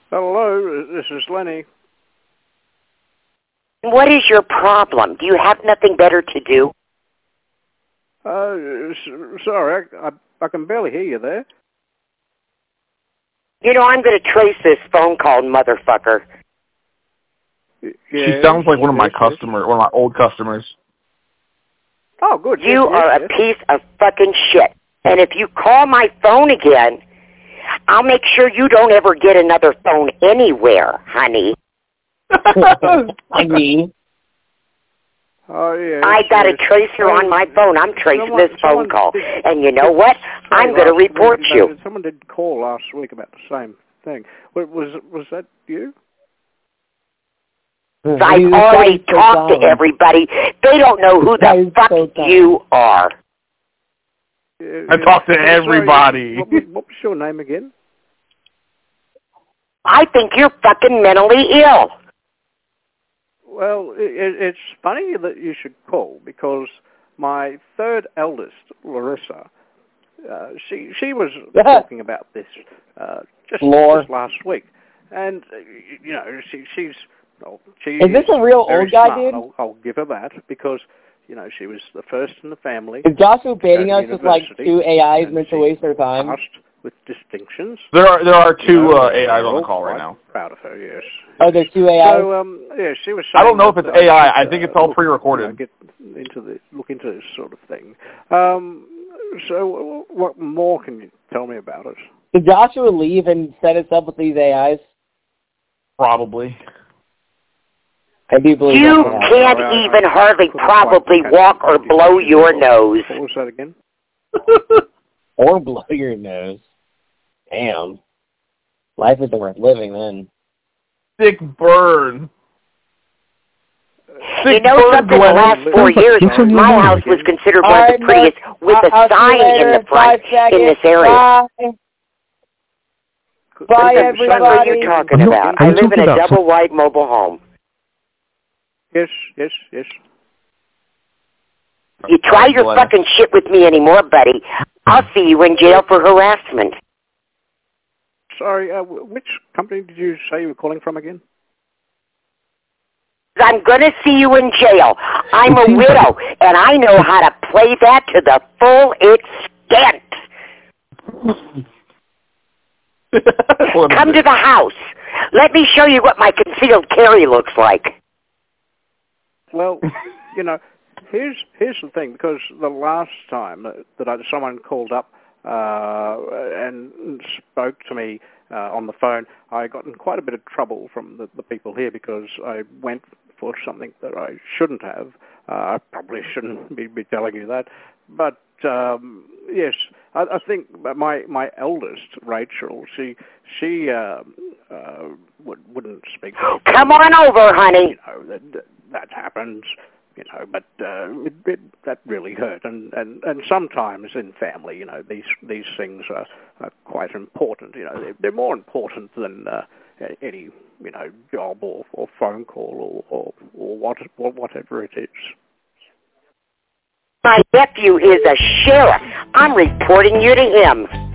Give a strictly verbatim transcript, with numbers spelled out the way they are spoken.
Hello, this is Lenny. What is your problem? Do you have nothing better to do? Uh, s- sorry, I, I, I can barely hear you there. You know, I'm going to trace this phone call, motherfucker. Y- She yes, sounds like one of my yes, yes. customers, one of my old customers. Oh, good. You yes, are yes, a piece of fucking shit. And if you call my phone again, I'll make sure you don't ever get another phone anywhere, honey. Honey. Oh, yes. I got yes. a tracer on my phone. I'm tracing Someone- this phone someone call. did- And you know what? Call I'm going to last week, report no, you. Someone did call last week about the same thing. Was was, was that you? I've already talked to everybody. They don't know who the fuck you are. Uh, I uh, talked to sorry, everybody. What, was- what was your name again? I think you're fucking mentally ill. Well, it, it's funny that you should call because my third eldest, Larissa, uh, she she was talking about this uh, just, just last week, and uh, you know she she's well, she is this a real very old guy, smart. dude? I'll, I'll give her that because you know she was the first in the family. Is Joshua baiting us at with like university, two A Is and meant to she waste their time? passed with distinctions. There are there are two You know, uh, A Is we're on the all call right quite now. Proud of her, yes. Oh, there's two A Is? So, um, yeah, she was saying I don't know if that, it's uh, A I. I should, think it's uh, all look, pre-recorded. You know, get into the look into this sort of thing. Um, so, what more can you tell me about it? Did Joshua leave and set us up with these A Is? Probably. I do believe You that. can't Sorry, I- even I hardly couldn't probably quite catch walk or what you blow said. your nose. What was that again? Or blow your nose. Damn. Life isn't worth living then. Sick burn. You Sick know burn, something? The Glenn. last four years, my house was considered one of the Alright, prettiest, with I'll- a I'll see you sign later in the in five front in this seconds. area. Bye. Bye, What are everybody. you talking No, about? I'm I live in talking a about double wide mobile home. Yes, yes, yes. You try your Glenn. fucking shit with me anymore, buddy, I'll see you in jail for harassment. Sorry, uh, which company did you say you were calling from again? I'm going to see you in jail. I'm a widow, and I know how to play that to the full extent. Come to the house. Let me show you what my concealed carry looks like. Well, you know, here's here's the thing, because the last time that, that I, someone called up uh, and spoke to me uh, on the phone, I got in quite a bit of trouble from the, the people here because I went for something that I shouldn't have. Uh, I probably shouldn't be, be telling you that. But, um, yes, I, I think my my eldest, Rachel, she she uh, uh, would, wouldn't speak to me. Come on over, honey. You know, that, that happens, you know, but uh, it, it, that really hurt. And, and, and sometimes in family, you know, these these things are, are quite important. You know, they're, they're more important than uh, any, you know, job or, or phone call or, or, or, what, or whatever it is. My nephew is a sheriff. I'm reporting you to him.